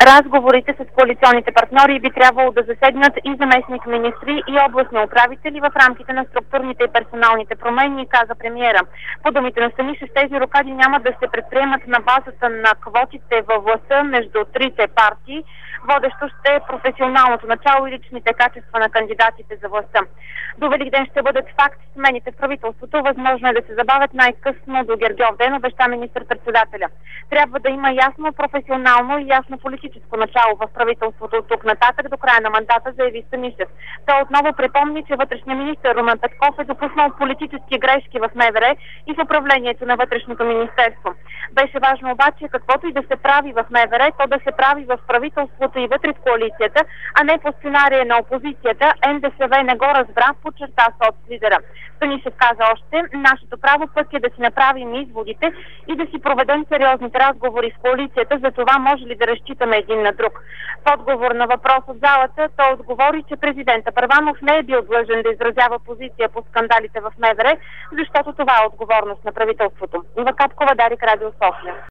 Разговорите с коалиционните партньори би трябвало да засегнат и заместник министри и областни управители в рамките на структурните и персоналните промени, каза премиера. По думите на Станишев, тези рокади няма да се предприемат на базата на квотите във властта между трите партии. Водещо ще е професионалното начало и личните качества на кандидатите за властта. До Великден ще бъдат факт смените в правителството. Възможно е да се забавят най-късно до Гергьовден, обеща министър-председателя. Трябва да има ясно професионално и ясно политическо начало в правителството от тук нататък до края на мандата, заяви Станишев. Той отново припомни, че вътрешният министър Румен Петков е допуснал политически грешки в МВР и в управлението на вътрешното министерство. Беше важно обаче каквото и да се прави в МВР, то да се прави в правителството и вътре в коалицията, а не по сценария на опозицията. НДСВ не го разбра, подчерта соцлидера. Станишев каза още: нашето право пък е да си направим изводите и да си проведем сериозните разговори с коалицията за това може ли да разчитаме един на друг. В отговор на въпрос от залата той отговори, че президента Първанов не е бил длъжен да изразява позиция по скандалите в МВР, защото това е отговорност на правителството. Ива Капкова, Дарик, Радио София.